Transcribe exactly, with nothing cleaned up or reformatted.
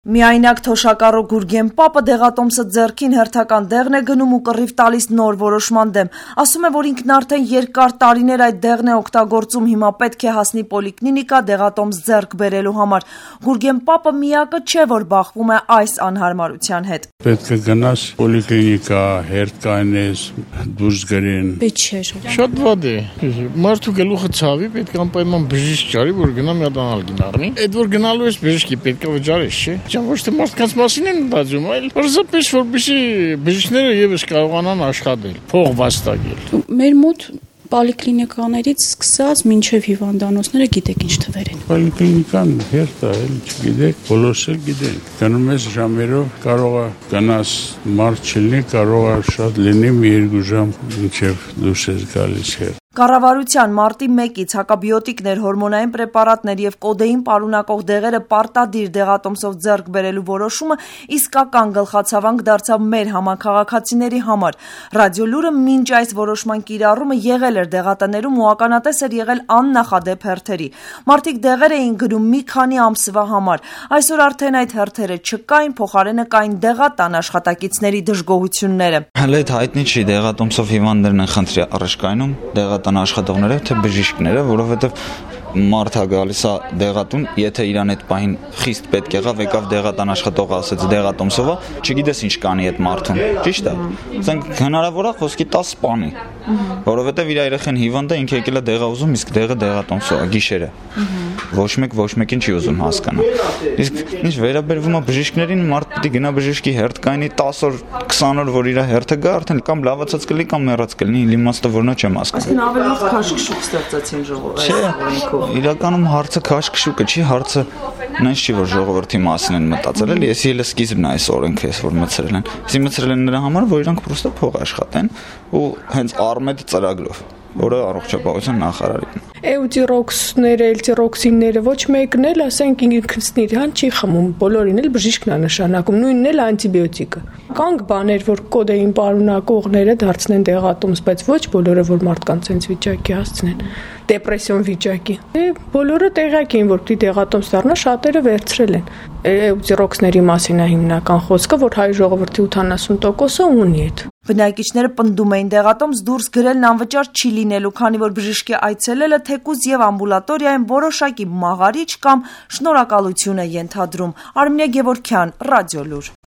Միայնակ թոշակառու Գուրգեն Պապը դեղատոմսը ձեռքին հերթական դեղն է գնում ու կռիվ տալիս նոր որոշման դեմ, ասում է, որ ինքն արդեն երկար տարիներ այդ դեղն է օգտագործում, հիմա պետք է հասնի պոլիկլինիկա դեղատոմս ձեռք բերելու համար։ Գուրգեն Պապը միակը չէ, որ բախվում է այս անհարմարության հետ։ Պետք է գնաս պոլիկլինիկա, հերթ կանես, դուրս գրեն։ Պետք չէ։ Շատ վատ է։ Մարդու գլուխը ցավի, պետք է անպայման բժիշկ ճարի, որ գնա մի հատ անալ գնարնի։ Այդ որ գնալու ես բժիշկի պետք է վճարես, չէ՞։ Չեմ ոչ թե մարդկանց մասին են մտածում, այլ պարզապես որպեսզի բժիշկները եւս կարողանան աշխատել, փող վաստակել։ Մեր մոտ պոլիկլինիկաներից սկսած մինչև հիվանդանոցները գիտեք ինչ թվեր են։ Պոլիկլինիկան հերթ է, էլ չգիտեք, բոլորս էլ գիտեն։ Գնում ես ժամերով, կարող է գնաս մարդ չլինի, կարող է շատ լինի մի երկու ժամ մինչև դուրս ես գալիս հերթ։ Կառավարության մարտի մեկից հակաբիոտիկներ, հորմոնային պրեպարատներ եւ կոդեին պարունակող դեղերը պարտադիր դեղատոմսով ձեռք բերելու որոշումը իսկական գլխացավանք դարձավ մեր համաքաղաքացիների համար։ Ռադիոլուրը մինչ այս որոշման կիրառումը եղել էր դեղատներում ու ականատես էր եղել աննախադեպ հերթերի։ Մարդիկ դեղեր էին գրում մի քանի ամսվա համար։ Այսօր արդեն այդ հերթերը չկային, փոխարենը կային դեղատան աշխատակիցների դժգոհությունները։ Հələ հայտնի չի դեղատոմսով հիվանդներն են խնդրի առաջ կայնում, դեղատան աշխատողները, թե բժիշկները, որովհետև մարդը գալիս է դեղատուն, եթե իրան այդ պահին խիստ պետք եղավ, եկավ դեղատան աշխատողը ասեց դեղատոմսով է, չգիտես ինչ կանի այդ մարդուն։ Ճիշտ է։ Ասենք հնարավոր է խոսքի տաս սպանի, որովհետև իր երեխան հիվանդ է, ինքը եկել է դեղա ուզում, իսկ դեղը դեղատոմսով է, գիշերը։ Ոչ մեկ ոչ մեկին չի ուզում հասկանալ։ Իսկ ինչ վերաբերվում է բժիշկներին, մարդ պիտի գնա բժիշկի հերթ կայնի դես օր, քսան օր, որ իր հերթը գա, արդեն կամ լավացած կլինի, կամ մեռած կլինի, իմաստը որնա չեմ հասկանում։ Այսինքն ավելի լավ քաշքշուկ ստեղծեցին ժողովուրդը։ Իրականում հարցը քաշքշուկը չի, հարցը նույնիսկ չի, որ ժողովրդի մասին են մտածել, էլի էսի էլ սկիզբն է այս օրենքը, էս որ մցրել են։ Էսի մցրել են նրա համար, որ իրանք պրոստը փող աշխատեն ու հենց արմետ ծրագրով, որը առողջապահության նախարարին։ Էուտիրոքսները, էլտիրոքսինները ոչ մեկն էլ, ասենք ինքնստիրան չի խմում, բոլորին էլ բժիշկն է նշանակում, նույնն էլ անտիբիոտիկը։ Կան բաներ, որ կոդեին պարունակողները դարձնեն դեղատոմս, բայց ոչ բոլորը, որ մարդկանց այնց վիճակի հասցնեն, դեպրեսիոն վիճակի։ Բոլորը տեղյակ էին, որ պիտի դեղատոմս դառնա, շատերը վերցրել են։ Էուտիրոքսների մասին է հիմնական խոսքը, որ հայ ժողովրդի ութանասուն տոկոսը ունի այդ։ Բնակիչները պնդում էին դեղատոմս դուրս գրելն անվճար չի լինելու, քանի որ բժշկի այցելելը թեկուզ եւ ամբուլատորիայում որոշակի մաղարիչ կամ շնորհակալություն է ենթադրում։ Արմինե Գևորգյան, Ռադիոլուր։